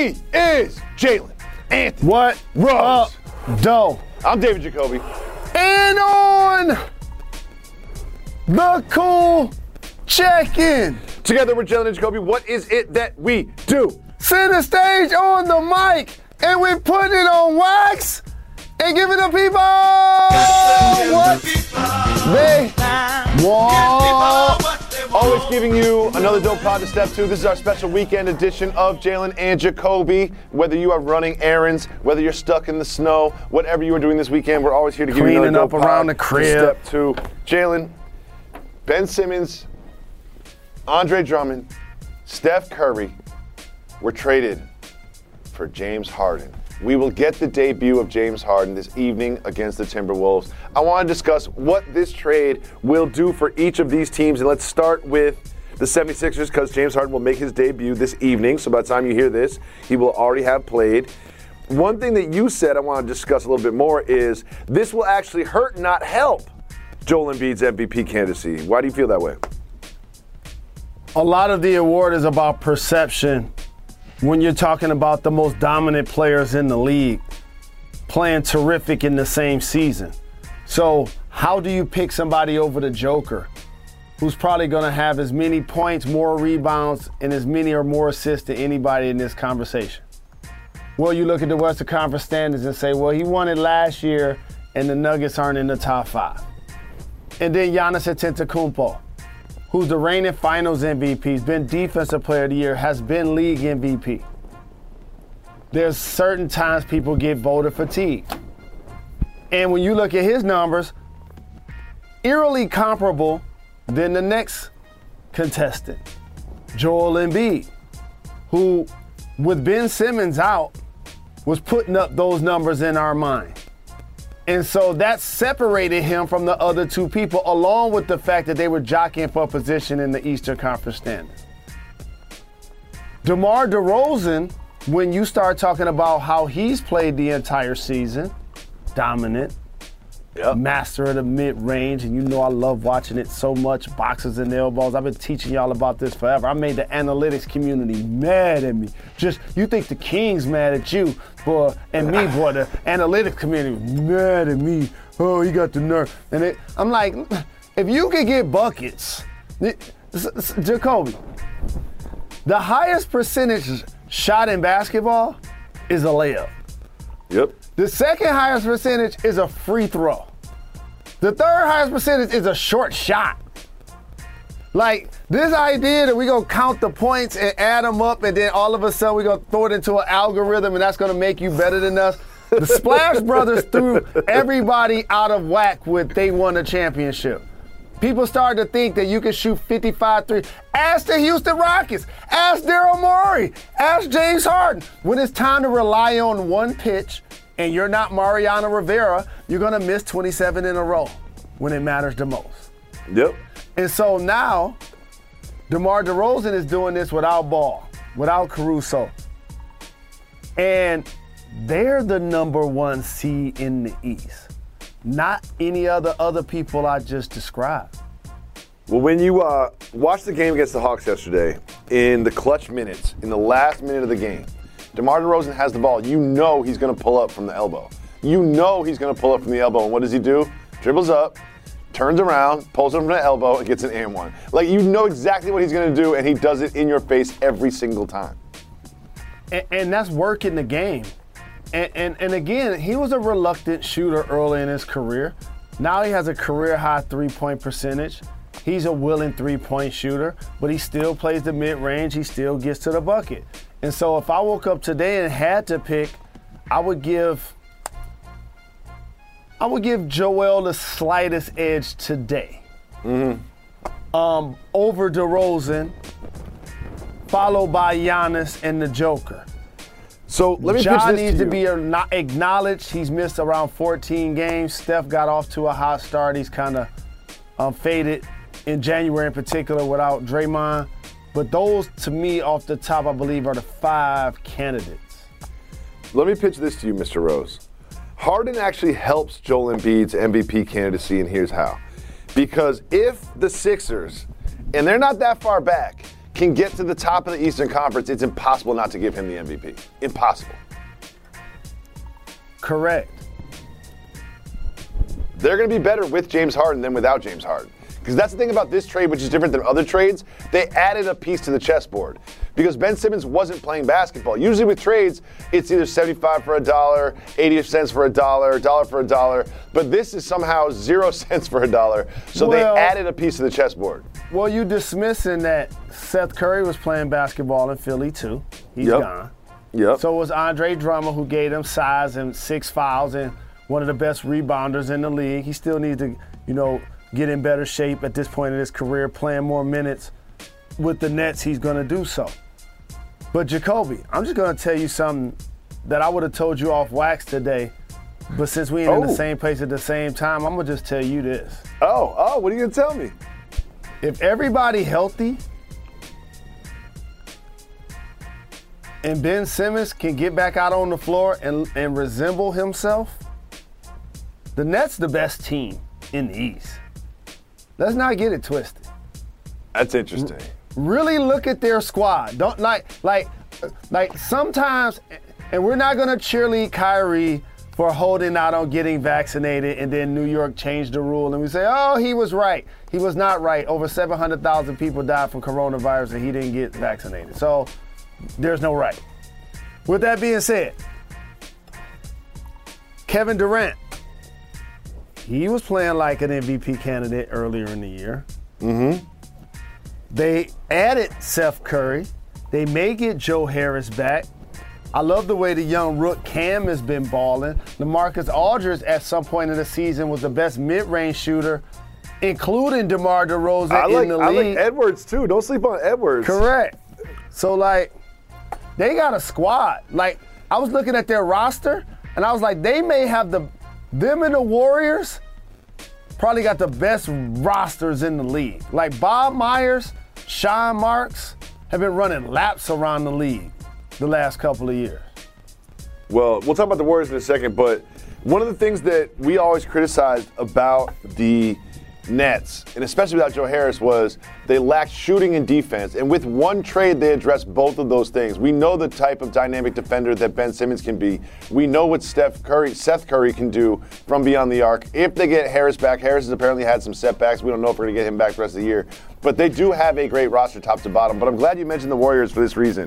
He is Jalen Anthony. What? Rose. Doe. I'm David Jacoby. And on the cool check-in. Together with Jalen and Jacoby, what is it that we do? Center stage on the mic, and we put it on wax and give it to people what they want. Always giving you another dope pod to step to. This is our special weekend edition of Jalen and Jacoby. Whether you are running errands, whether you're stuck in the snow, whatever you are doing this weekend, we're always here to give you another dope Cleaning up around the pod crib. to step to. Jalen, Ben Simmons, Andre Drummond, Steph Curry were traded for James Harden. We will get the debut of James Harden this evening against the Timberwolves. I want to discuss what this trade will do for each of these teams, and let's start with the 76ers because James Harden will make his debut this evening, so by the time you hear this, he will already have played. One thing that you said I want to discuss a little bit more is this will actually hurt, not help, Joel Embiid's MVP candidacy. Why do you feel that way? A lot of the award is about perception when you're talking about the most dominant players in the league playing terrific in the same season. So how do you pick somebody over the Joker who's probably going to have as many points, more rebounds, and as many or more assists than anybody in this conversation? Well, you look at the Western Conference standings and say, well, he won it last year and the Nuggets aren't in the top 5. And then Giannis Antetokounmpo, who's the reigning finals MVP, has been defensive player of the year, has been league MVP. There's certain times people get voter fatigue. And when you look at his numbers, eerily comparable than the next contestant, Joel Embiid, who with Ben Simmons out was putting up those numbers in our mind. And so that separated him from the other two people, along with the fact that they were jockeying for position in the Eastern Conference standings. DeMar DeRozan, when you start talking about how he's played the entire season, dominant, master of the mid-range, and you know I love watching it so much, boxes and elbows. I've been teaching y'all about this forever. I made the analytics community mad at me. Just, you think the Kings mad at you, boy, and me, boy, the analytics community mad at me. Oh, he got the nerve. And I'm like, if you could get buckets, Jacoby, the highest percentage shot in basketball is a layup. Yep. The second highest percentage is a free throw. The third highest percentage is a short shot. Like, this idea that we're going to count the points and add them up and then all of a sudden we're going to throw it into an algorithm and that's going to make you better than us. The Splash Brothers threw everybody out of whack when they won the championship. People started to think that you could shoot 55 threes. Ask the Houston Rockets. Ask Daryl Morey. Ask James Harden. When it's time to rely on one pitch and you're not Mariano Rivera, you're going to miss 27 in a row when it matters the most. Yep. And so now, DeMar DeRozan is doing this without Ball, without Caruso. And they're the number 1 seed in the East. Not any other people I just described. Well, when you watched the game against the Hawks yesterday, in the clutch minutes, in the last minute of the game, DeMar DeRozan has the ball. You know he's going to pull up from the elbow. You know he's going to pull up from the elbow. And what does he do? Dribbles up, turns around, pulls up from the elbow, and gets an and one. Like, you know exactly what he's going to do, and he does it in your face every single time. And that's working the game. And again, he was a reluctant shooter early in his career. Now he has a career-high three-point percentage. He's a willing three-point shooter, but he still plays the mid-range. He still gets to the bucket. And so if I woke up today and had to pick, I would give Joel the slightest edge today. Over DeRozan, followed by Giannis and the Joker. So let me pitch Ja this needs to to you. be acknowledged. He's missed around 14 games. Steph got off to a hot start. He's kind of faded in January in particular without Draymond. But those, to me, off the top, I believe, are the 5 candidates. Let me pitch this to you, Mr. Rose. Harden actually helps Joel Embiid's MVP candidacy, and here's how. Because if the Sixers, and they're not that far back, can get to the top of the Eastern Conference, it's impossible not to give him the MVP. Impossible. Correct. They're going to be better with James Harden than without James Harden. Because that's the thing about this trade, which is different than other trades. They added a piece to the chessboard. Because Ben Simmons wasn't playing basketball. Usually with trades, it's either 75 for $1, 80 cents for $1, $1 for $1. But this is somehow 0 cents for $1. So they added a piece to the chessboard. Well, you dismissing that Seth Curry was playing basketball in Philly too. He's gone. Yep. So was Andre Drummond, who gave them size and 6 fouls and one of the best rebounders in the league. He still needs to, get in better shape at this point in his career, playing more minutes with the Nets. He's going to do so. But Jacoby, I'm just going to tell you something that I would have told you off wax today, but since we ain't in the same place at the same time, I'm going to just tell you this. Oh, what are you going to tell me? If everybody healthy and Ben Simmons can get back out on the floor and resemble himself, the Nets the best team in the East. Let's not get it twisted. That's interesting. Really look at their squad. Don't like sometimes, and we're not gonna cheerlead Kyrie for holding out on getting vaccinated, and then New York changed the rule, and we say, oh, he was right. He was not right. Over 700,000 people died from coronavirus, and he didn't get vaccinated. So there's no right. With that being said, Kevin Durant, he was playing like an MVP candidate earlier in the year. Mm-hmm. They added Seth Curry. They may get Joe Harris back. I love the way the young rook Cam has been balling. LaMarcus Aldridge at some point in the season was the best mid-range shooter, including DeMar DeRozan in the league. I like Edwards too. Don't sleep on Edwards. Correct. So they got a squad. I was looking at their roster, and I was like, they may have them and the Warriors probably got the best rosters in the league. Like Bob Myers, Sean Marks have been running laps around the league the last couple of years. Well, we'll talk about the Warriors in a second, but one of the things that we always criticized about the Nets, and especially without Joe Harris, was they lacked shooting and defense. And with one trade, they addressed both of those things. We know the type of dynamic defender that Ben Simmons can be. We know what Seth Curry can do from beyond the arc. If they get Harris back, Harris has apparently had some setbacks. We don't know if we're going to get him back the rest of the year. But they do have a great roster top to bottom. But I'm glad you mentioned the Warriors for this reason.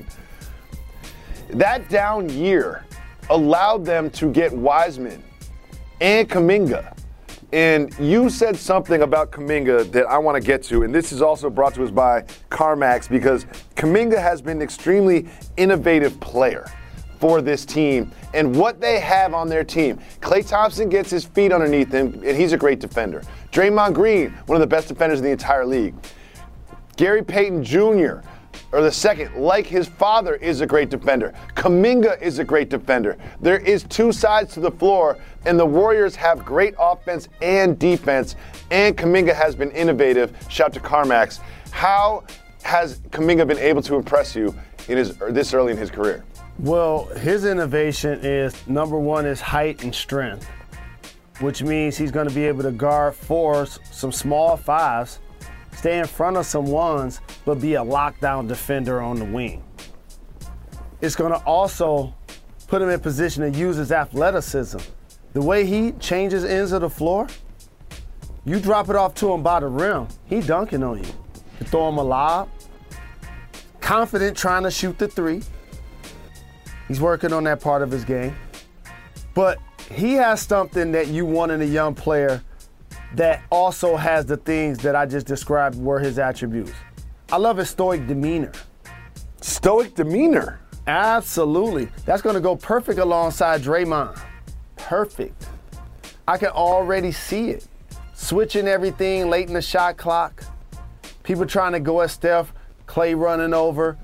That down year allowed them to get Wiseman and Kuminga. And you said something about Kuminga that I want to get to, and this is also brought to us by CarMax, because Kuminga has been an extremely innovative player for this team and what they have on their team. Klay Thompson gets his feet underneath him, and he's a great defender. Draymond Green, one of the best defenders in the entire league. Gary Payton Jr., or the second, like his father, is a great defender. Kuminga is a great defender. There is two sides to the floor, and the Warriors have great offense and defense, and Kuminga has been innovative. Shout out to CarMax. How has Kuminga been able to impress you this early in his career? Well, his innovation is, number one, is height and strength, which means he's going to be able to guard fours, some small fives, stay in front of some ones, but be a lockdown defender on the wing. It's going to also put him in position to use his athleticism. The way he changes ends of the floor, you drop it off to him by the rim, he dunking on you. You throw him a lob, confident trying to shoot the three. He's working on that part of his game. But he has something that you want in a young player that also has the things that I just described were his attributes. I love his stoic demeanor. Stoic demeanor? Absolutely. That's going to go perfect alongside Draymond. Perfect. I can already see it. Switching everything late in the shot clock. People trying to go at Steph. Klay running over.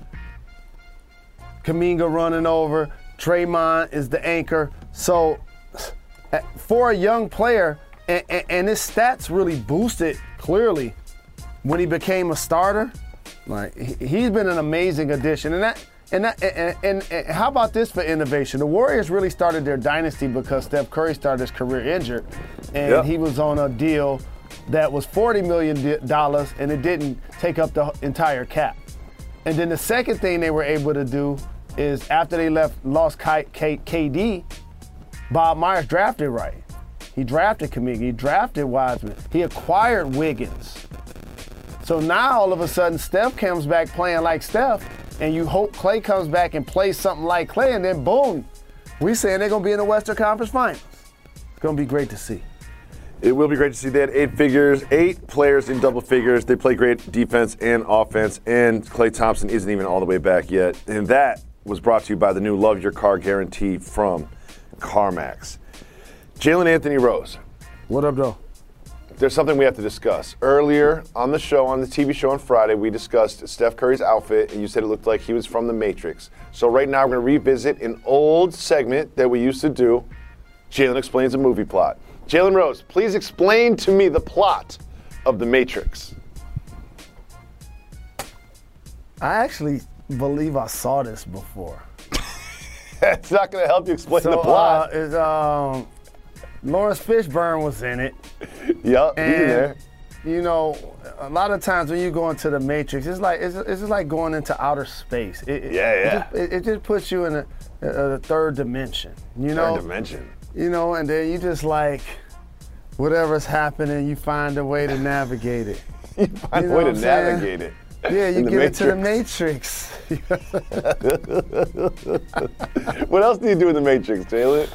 Kuminga running over. Draymond is the anchor. So for a young player, and his stats really boosted clearly when he became a starter. Like, he's been an amazing addition. And how about this for innovation? The Warriors really started their dynasty because Steph Curry started his career injured, and he was on a deal that was $40 million, and it didn't take up the entire cap. And then the second thing they were able to do is after they lost KD, Bob Myers drafted right. He drafted Kuminga. He drafted Wiseman. He acquired Wiggins. So now all of a sudden Steph comes back playing like Steph, and you hope Klay comes back and plays something like Klay, and then boom, we saying they're gonna be in the Western Conference Finals. It's gonna be great to see. It will be great to see. They had 8 players in double figures. They play great defense and offense, and Klay Thompson isn't even all the way back yet. And that was brought to you by the new Love Your Car guarantee from CarMax. Jalen Anthony Rose. What up, though? There's something we have to discuss. Earlier on the show, on the TV show on Friday, we discussed Steph Curry's outfit, and you said it looked like he was from The Matrix. So right now, we're going to revisit an old segment that we used to do. Jalen explains a movie plot. Jalen Rose, please explain to me the plot of The Matrix. I actually believe I saw this before. It's not going to help you explain the plot. Lawrence Fishburne was in it. Yep, he's in there. You know, a lot of times when you go into the Matrix, it's just like going into outer space. It just puts you in a third dimension. You know, third dimension. You know, and then you just like whatever's happening, you find a way to navigate it. You find a way to navigate it. Yeah, you get into the Matrix. What else do you do in the Matrix, Jalen?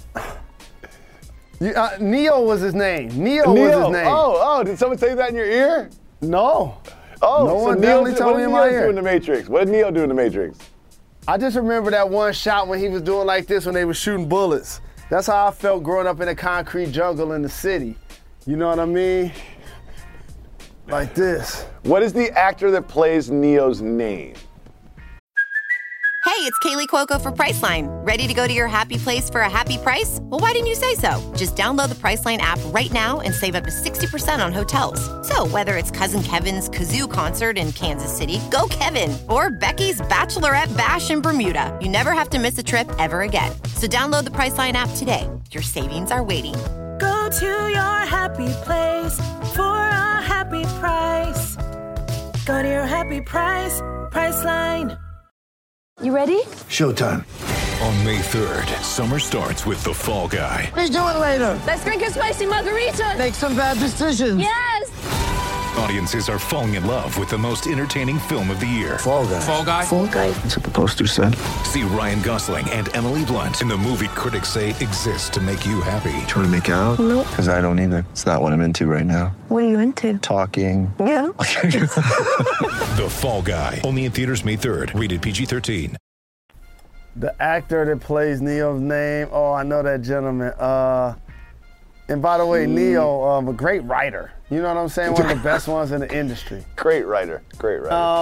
Neo was his name. Neo was his name. Oh, did someone say that in your ear? No. Oh, no so one Neo definitely told me in my ear. What did Neo do in the Matrix? What did Neo do in the Matrix? I just remember that one shot when he was doing like this when they were shooting bullets. That's how I felt growing up in a concrete jungle in the city. You know what I mean? Like this. What is the actor that plays Neo's name? Hey, it's Kaylee Cuoco for Priceline. Ready to go to your happy place for a happy price? Well, why didn't you say so? Just download the Priceline app right now and save up to 60% on hotels. So whether it's Cousin Kevin's Kazoo Concert in Kansas City, go Kevin, or Becky's Bachelorette Bash in Bermuda, you never have to miss a trip ever again. So download the Priceline app today. Your savings are waiting. Go to your happy place for a happy price. Go to your happy price, Priceline. You ready? Showtime. On May 3rd, summer starts with The Fall Guy. Let's do it later. Let's drink a spicy margarita. Make some bad decisions. Yes. Audiences are falling in love with the most entertaining film of the year. Fall Guy. Fall Guy? Fall guy. That's what the poster said. See Ryan Gosling and Emily Blunt in the movie critics say exists to make you happy. Trying to make it out? Nope. Because I don't either. It's not what I'm into right now. What are you into? Talking. Yeah. The Fall Guy. Only in theaters May 3rd. Rated PG-13. The actor that plays Neo's name, I know that gentleman. And by the way, Neo, a great writer. You know what I'm saying? One of the best ones in the industry. Great writer. Great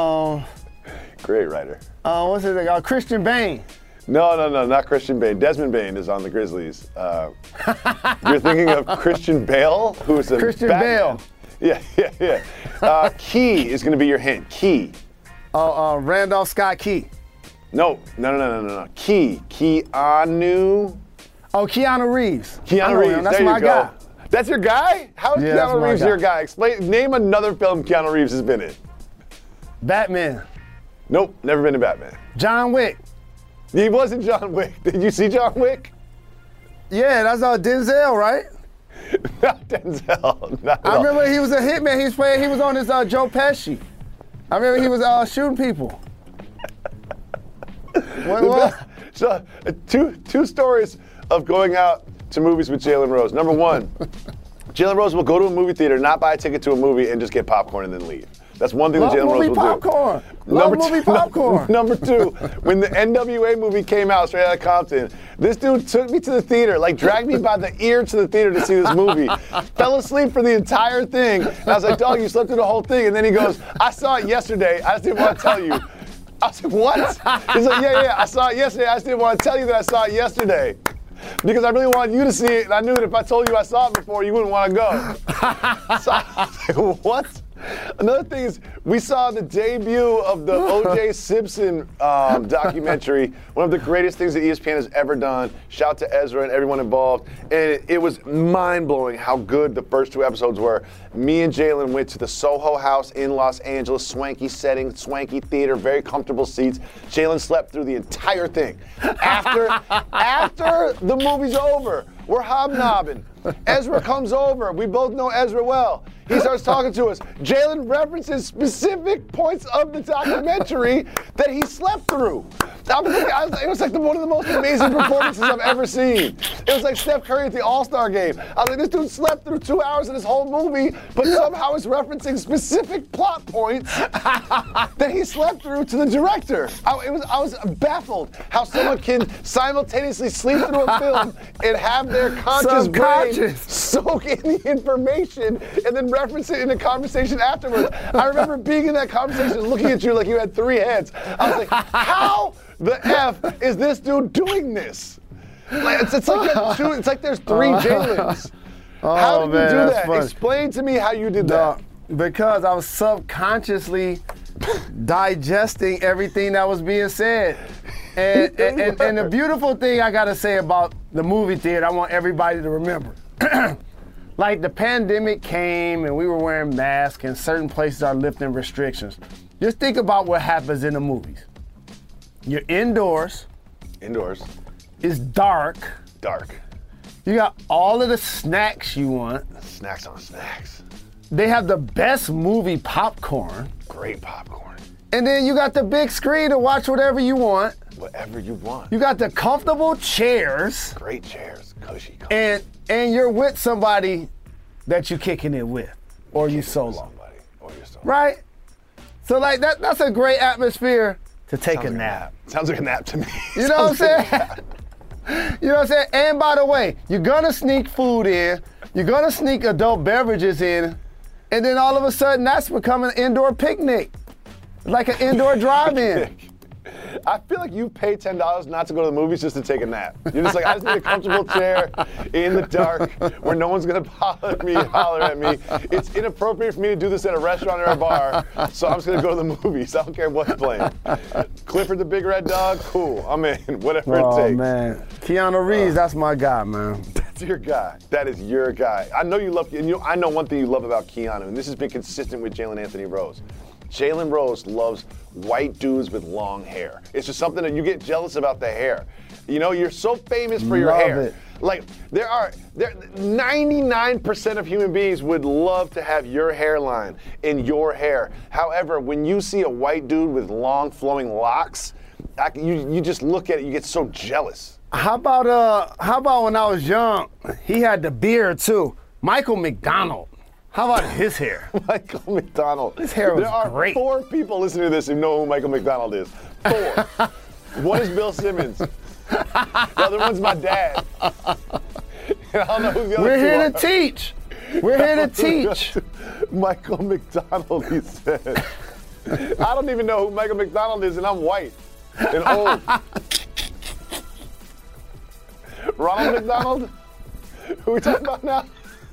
writer. What's his name? Christian Bale. No, not Christian Bale. Desmond Bane is on the Grizzlies. You're thinking of Christian Bale, who's a Christian Batman. Bale. Yeah. Key is going to be your hint. Key. Randolph Scott Key. No. Key. Keanu. Oh, Keanu Reeves. Keanu Reeves. That's there my you go. guy. That's your guy? How is Keanu Reeves your guy? Name another film Keanu Reeves has been in. Batman. Nope, never been in Batman. John Wick. He wasn't John Wick. Did you see John Wick? Yeah, that's Denzel, right? Not Denzel. Not I remember he was a hitman. He was on his Joe Pesci. I remember he was shooting people. What? So, two stories of going out to movies with Jalen Rose. Number one, Jalen Rose will go to a movie theater, not buy a ticket to a movie, and just get popcorn and then leave. That's one thing that Jalen Rose will popcorn. do. Love movie popcorn. Number two, when the NWA movie came out straight out of Compton, this dude took me to the theater, dragged me by the ear to the theater to see this movie. Fell asleep for the entire thing. And I was like, dog, you slept through the whole thing. And then he goes, I saw it yesterday. I just didn't want to tell you. I was like, what? He's like, yeah, I saw it yesterday. I just didn't want to tell you that I saw it yesterday. Because I really wanted you to see it, and I knew that if I told you I saw it before, you wouldn't want to go. So I was like, what? Another thing is, we saw the debut of the O.J. Simpson documentary, one of the greatest things that ESPN has ever done. Shout out to Ezra and everyone involved. And it was mind-blowing how good the first 2 episodes were. Me and Jalen went to the Soho House in Los Angeles, swanky setting, swanky theater, very comfortable seats. Jalen slept through the entire thing. After the movie's over, we're hobnobbing. Ezra comes over. We both know Ezra well. He starts talking to us. Jalen references specific points of the documentary that he slept through. It was like one of the most amazing performances I've ever seen. It was like Steph Curry at the All-Star game. I was like, this dude slept through 2 hours of this whole movie, but somehow is referencing specific plot points that he slept through to the director. I was baffled how someone can simultaneously sleep through a film and have their conscious brain soak in the information and then reference it in a conversation afterwards. I remember being in that conversation looking at you like you had 3 heads. I was like, how the F is this dude doing this? Like, it's like there's 3 Jalens. How did you do that? Funny. Explain to me how you did that. Because I was subconsciously digesting everything that was being said. And the beautiful thing I gotta say about the movie theater, I want everybody to remember. Like the pandemic came and we were wearing masks and certain places are lifting restrictions. Just think about what happens in the movies. You're indoors. Indoors. It's dark. Dark. You got all of the snacks you want. Snacks on snacks. They have the best movie popcorn. Great popcorn. And then you got the big screen to watch whatever you want. Whatever you want. You got the comfortable chairs. Great chairs. Cushy. And you're with somebody that you're kicking it with. Or you solo. Right? So like that's a great atmosphere to take a nap. Sounds like a nap to me. You know what I'm saying? You know what I'm saying? And by the way, you're gonna sneak food in, you're gonna sneak adult beverages in, and then all of a sudden that's becoming an indoor picnic. Like an indoor drive-in. I feel like you pay $10 not to go to the movies just to take a nap. You're just like, I just need a comfortable chair in the dark where no one's gonna holler at me. It's inappropriate for me to do this at a restaurant or a bar, so I'm just gonna go to the movies. I don't care what's playing. Clifford the Big Red Dog, cool, I'm in, whatever it takes. Oh man, Keanu Reeves, that's my guy, man. That's your guy. That is your guy. I know you love, and I know one thing you love about Keanu, and this has been consistent with Jalen Anthony Rose. Jalen Rose loves white dudes with long hair. It's just something that you get jealous about the hair. You know, you're so famous for your hair. It. Like, 99% of human beings would love to have your hairline in your hair. However, when you see a white dude with long flowing locks, you just look at it, you get so jealous. How about when I was young, he had the beard too. Michael McDonald. How about his hair? Michael McDonald. His hair was There great. are 4 people listening to this who know who Michael McDonald is. 4. One is Bill Simmons. The other one's my dad. And I don't know who the other We're here are. to teach. We're here to teach. Michael McDonald, he said. I don't even know who Michael McDonald is, and I'm white and old. Ronald McDonald? Who are we talking about now?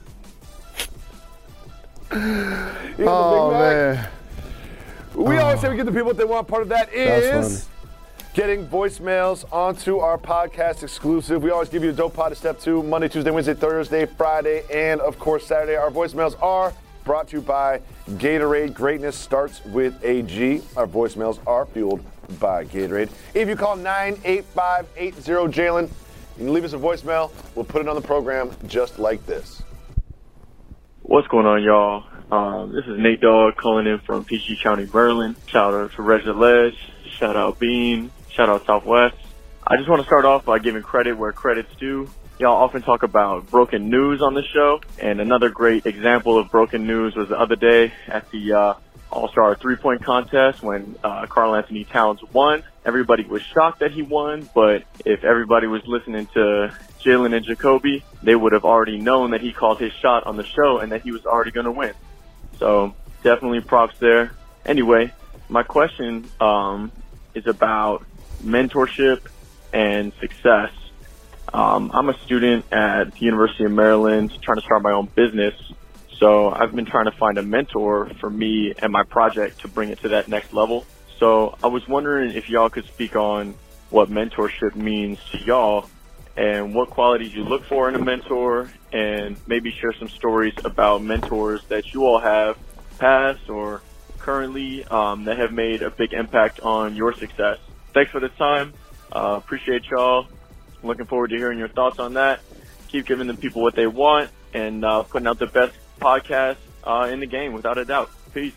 Oh, man. We always say we give the people what they want. Part of that is getting voicemails onto our podcast exclusive. We always give you a dope pod to step to Monday, Tuesday, Wednesday, Thursday, Friday, and of course Saturday. Our voicemails are brought to you by Gatorade. Greatness starts with a G. Our voicemails are fueled by Gatorade. If you call 98580-JALEN, you can leave us a voicemail. We'll put it on the program just like this. What's going on, y'all? This is Nate Dogg calling in from PG County, Maryland. Shout out to Reggie Ledge. Shout out Bean. Shout out Southwest. I just want to start off by giving credit where credit's due. Y'all often talk about broken news on the show, and another great example of broken news was the other day at the All-Star 3-point contest when Karl Anthony Towns won. Everybody was shocked that he won, but if everybody was listening to Jalen and Jacoby, they would have already known that he called his shot on the show and that he was already going to win. So definitely props there. Anyway, my question is about mentorship and success. I'm a student at the University of Maryland trying to start my own business. So I've been trying to find a mentor for me and my project to bring it to that next level. So I was wondering if y'all could speak on what mentorship means to y'all and what qualities you look for in a mentor, and maybe share some stories about mentors that you all have past or currently that have made a big impact on your success. Thanks for the time. Appreciate y'all. Looking forward to hearing your thoughts on that. Keep giving the people what they want and putting out the best podcast in the game, without a doubt. Peace.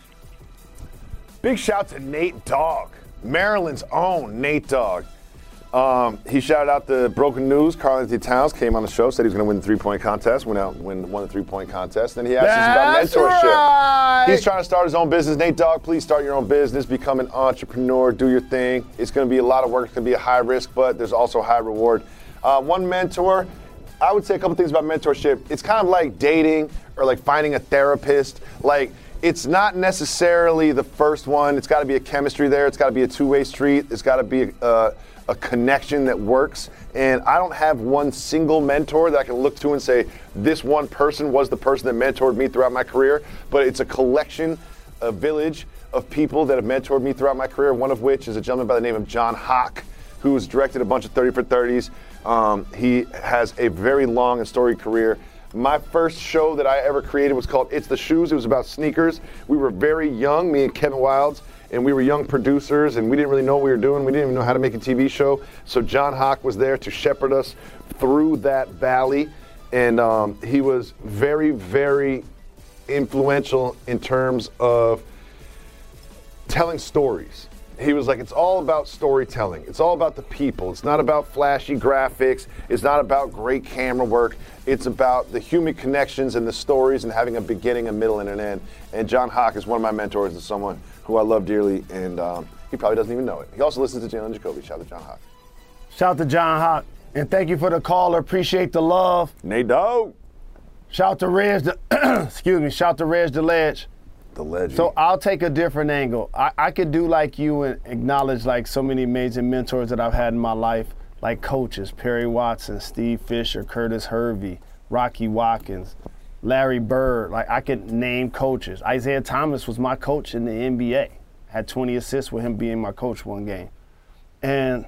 Big shout to Nate Dogg, Maryland's own Nate Dogg. He shouted out the Broken News. Karl-Anthony Towns came on the show, said he was going to win the three-point contest, won the three-point contest. Then he asked us about mentorship. Right. He's trying to start his own business. Nate Dogg, please start your own business, become an entrepreneur, do your thing. It's going to be a lot of work. It's going to be a high risk, but there's also high reward. One mentor, I would say a couple things about mentorship. It's kind of like dating or like finding a therapist. Like, it's not necessarily the first one. It's got to be a chemistry there. It's got to be a two-way street. It's got to be a connection that works. And I don't have one single mentor that I can look to and say, this one person was the person that mentored me throughout my career. But it's a collection, a village of people that have mentored me throughout my career, one of which is a gentleman by the name of John Hawk, who's directed a bunch of 30 for 30s. He has a very long and storied career. My first show that I ever created was called It's the Shoes. It was about sneakers. We were very young, me and Kevin Wildes, and we were young producers, and we didn't really know what we were doing. We didn't even know how to make a TV show. So John Hawk was there to shepherd us through that valley, and he was very, very influential in terms of telling stories. He was like, it's all about storytelling. It's all about the people. It's not about flashy graphics. It's not about great camera work. It's about the human connections and the stories and having a beginning, a middle, and an end. And John Hawk is one of my mentors and someone who I love dearly, and he probably doesn't even know it. He also listens to Jalen Jacoby. Shout out to John Hawk. Shout out to John Hawk. And thank you for the call. Appreciate the love. Nate Dogg. Shout out to Reg, shout out to Reg the Ledge. The legend. So I'll take a different angle. I could do like you and acknowledge like so many amazing mentors that I've had in my life, like coaches, Perry Watson, Steve Fisher, Curtis Hervey, Rocky Watkins, Larry Bird. Like, I could name coaches. Isaiah Thomas was my coach in the NBA. Had 20 assists with him being my coach one game. And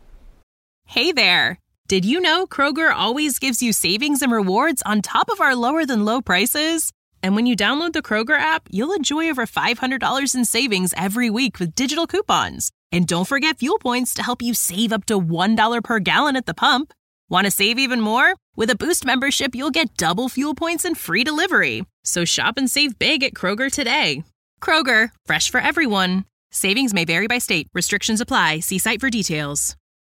hey there. Did you know Kroger always gives you savings and rewards on top of our lower than low prices? And when you download the Kroger app, you'll enjoy over $500 in savings every week with digital coupons. And don't forget fuel points to help you save up to $1 per gallon at the pump. Want to save even more? With a Boost membership, you'll get double fuel points and free delivery. So shop and save big at Kroger today. Kroger, fresh for everyone. Savings may vary by state. Restrictions apply. See site for details.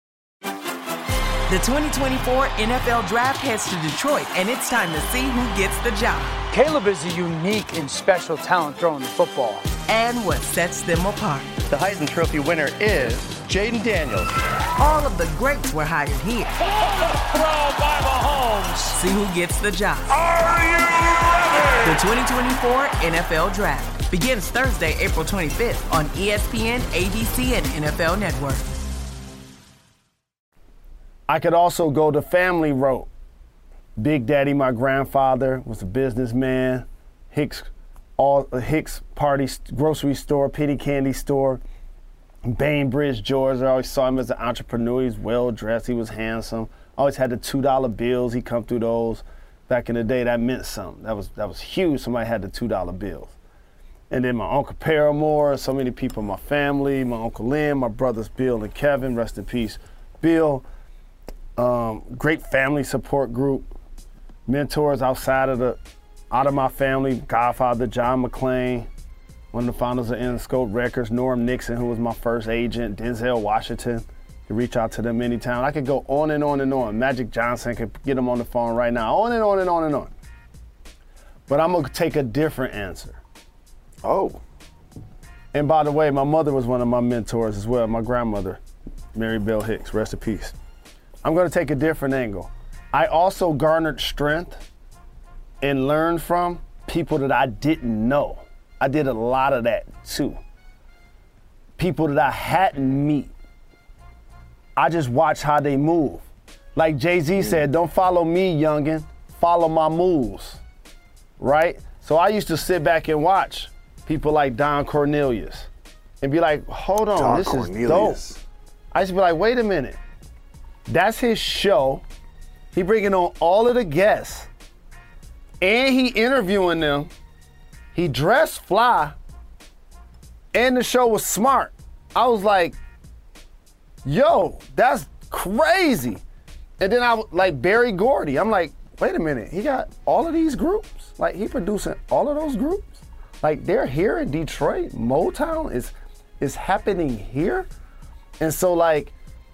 The 2024 NFL Draft heads to Detroit, and it's time to see who gets the job. Caleb is a unique and special talent throwing the football. And what sets them apart. The Heisman Trophy winner is Jaden Daniels. All of the greats were hired here. Throw by Mahomes. See who gets the job. Are you ready? The 2024 NFL Draft begins Thursday, April 25th on ESPN, ABC, and NFL Network. I could also go the family route. Big Daddy, my grandfather, was a businessman. Hicks Party grocery store, penny candy store. Bainbridge, Georgia. I always saw him as an entrepreneur. He was well dressed. He was handsome. Always had the $2 bills. He come through those. Back in the day, that meant something. That was huge. Somebody had the $2 bills. And then my Uncle Paramore, so many people in my family, my Uncle Lynn, my brothers Bill and Kevin, rest in peace. Bill, great family support group. Mentors outside of my family, Godfather John McClain, one of the founders of Interscope Records, Norm Nixon, who was my first agent, Denzel Washington. You can reach out to them anytime. I could go on and on and on. Magic Johnson could get them on the phone right now, on and on and on and on. But I'm gonna take a different answer. Oh. And by the way, my mother was one of my mentors as well, my grandmother, Mary Bell Hicks, rest in peace. I'm gonna take a different angle. I also garnered strength and learned from people that I didn't know. I did a lot of that too. People that I hadn't met. I just watched how they move. Like Jay-Z said, don't follow me, youngin', follow my moves, right? So I used to sit back and watch people like Don Cornelius and be like, hold on, Don this Cornelius. is dope. I used to be like, wait a minute. That's his show. He bringing on all of the guests. And he interviewing them. He dressed fly. And the show was smart. I was like, yo, that's crazy. And then like Barry Gordy. I'm like, wait a minute. He got all of these groups? Like, he producing all of those groups? Like, they're here in Detroit. Motown is happening here. And so, like,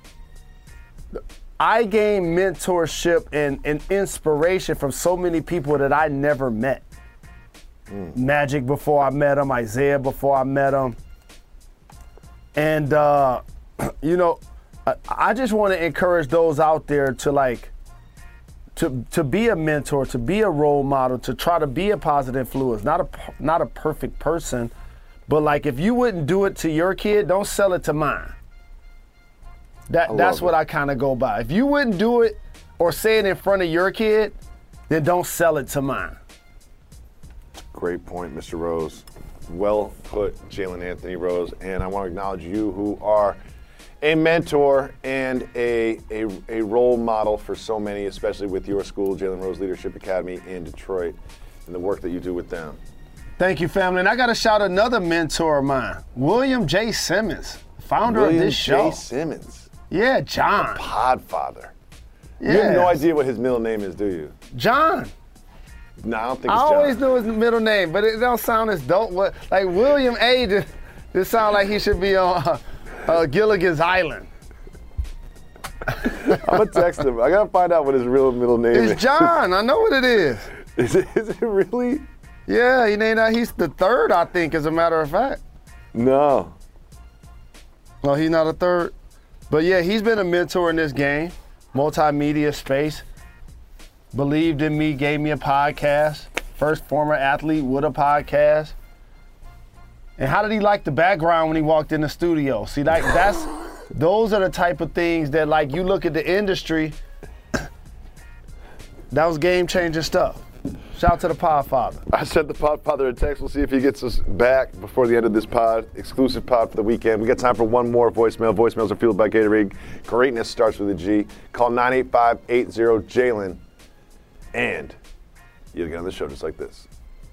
I gained mentorship and inspiration from so many people that I never met. Magic before I met him, Isaiah before I met him. And, you know, I just want to encourage those out there to, like, to be a mentor, to be a role model, to try to be a positive influence, not a perfect person, but, like, if you wouldn't do it to your kid, don't sell it to mine. That's what I kind of go by. If you wouldn't do it or say it in front of your kid, then don't sell it to mine. Great point, Mr. Rose. Well put, Jalen Anthony Rose. And I want to acknowledge you, who are a mentor and a role model for so many, especially with your school, Jalen Rose Leadership Academy in Detroit, and the work that you do with them. Thank you, family. And I got to shout another mentor of mine, William J. Simmons, founder of this show. William J. Simmons. Yeah, John. The Podfather. Yeah. You have no idea what his middle name is, do you? John. No, I don't think it's John. I always knew his middle name, but it don't sound as dope. Like William A. Just sound like he should be on Gilligan's Island. I'm going to text him. I got to find out what his real middle name is. It's John. I know what it is. Is it really? Yeah, he's the third, I think, as a matter of fact. No. No, he's not a third. But yeah, he's been a mentor in this game, multimedia space. Believed in me, gave me a podcast. First former athlete with a podcast. And how did he like the background when he walked in the studio? See, like those are the type of things that, like, you look at the industry, that was game-changing stuff. Shout out to the Podfather. I sent the Podfather a text. We'll see if he gets us back before the end of this pod. Exclusive pod for the weekend. We got time for one more voicemail. Voicemails are fueled by Gatorade. Greatness starts with a G. Call 985-80-JALEN. And you'll get on the show just like this.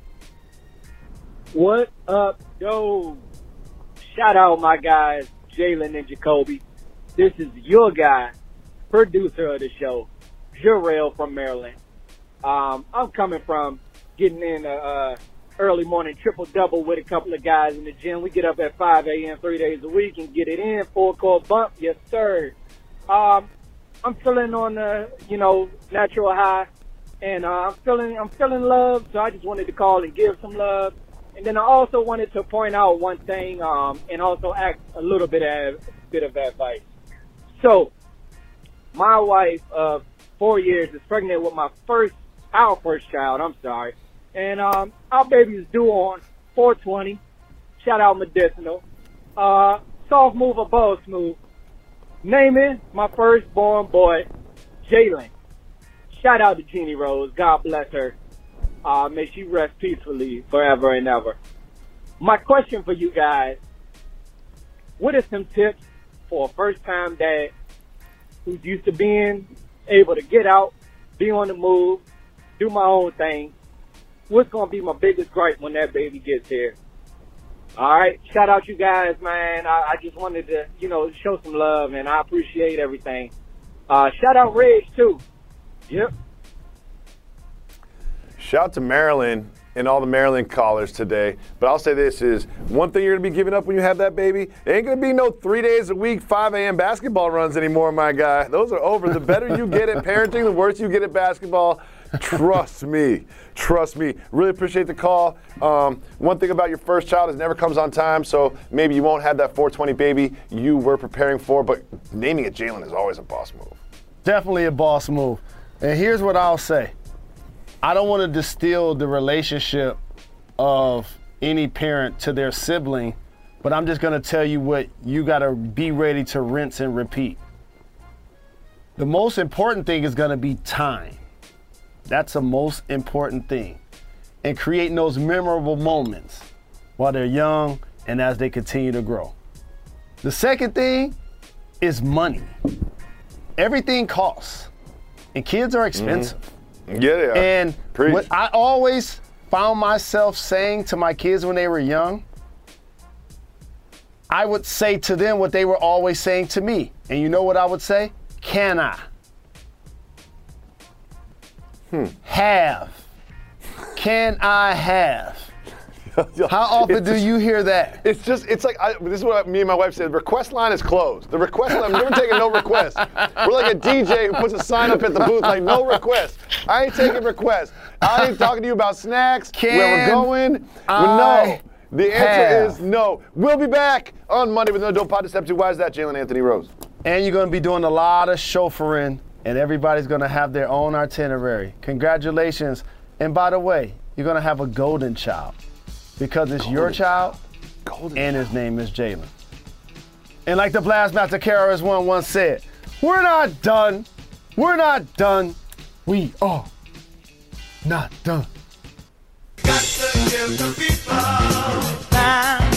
What up, yo? Shout out my guys, Jalen and Jacoby. This is your guy, producer of the show, Jarrell from Maryland. I'm coming from getting in a early morning triple-double with a couple of guys in the gym. We get up at 5 a.m. 3 days a week and get it in, full-court bump. Yes, sir. I'm feeling on the, natural high, and I'm feeling love, so I just wanted to call and give some love. And then I also wanted to point out one thing and also ask a little bit of advice. So, my wife of 4 years is pregnant with our first child, and our baby is due on 4/20. Shout out Medicinal. Soft move or bold smooth. Naming my firstborn boy, Jalen. Shout out to Jeannie Rose. God bless her. May she rest peacefully forever and ever. My question for you guys, what are some tips for a first-time dad who's used to being able to get out, be on the move, do my own thing? What's going to be my biggest gripe when that baby gets here? All right. Shout out you guys, man. I just wanted to, show some love, and I appreciate everything. Shout out Reg, too. Yep. Shout out to Maryland and all the Maryland callers today. But I'll say this is one thing you're going to be giving up when you have that baby. There ain't going to be no 3 days a week, 5 a.m. basketball runs anymore, my guy. Those are over. The better you get at parenting, the worse you get at basketball. Trust me. Trust me. Really appreciate the call. One thing about your first child is it never comes on time, so maybe you won't have that 420 baby you were preparing for, but naming it Jalen is always a boss move. Definitely a boss move. And here's what I'll say. I don't want to distill the relationship of any parent to their sibling, but I'm just going to tell you what you got to be ready to rinse and repeat. The most important thing is going to be time. That's the most important thing. and creating those memorable moments while they're young and as they continue to grow. The second thing is money. Everything costs, and kids are expensive. Yeah, they are. And Preach. what I always found myself saying to my kids when they were young, I would say to them what they were always saying to me. And you know what I would say? Can I? Have. Can I have? How often do you hear that? It's like, this is what me and my wife said, the request line is closed. The request line, I'm never taking no requests. We're like a DJ who puts a sign up at the booth like, no requests. I ain't taking requests. I ain't talking to you about snacks, where we're going. No. The answer is no. We'll be back on Monday with No Dope Pod to Step 2. Why is that, Jalen Anthony Rose? And you're going to be doing a lot of chauffeuring, and everybody's going to have their own itinerary. Congratulations. And by the way, you're going to have a golden child. Because it's your child, and his name is Jalen. And like the Blastmaster KRS-One once said, we're not done. We're not done. We are not done. Got to give the people time.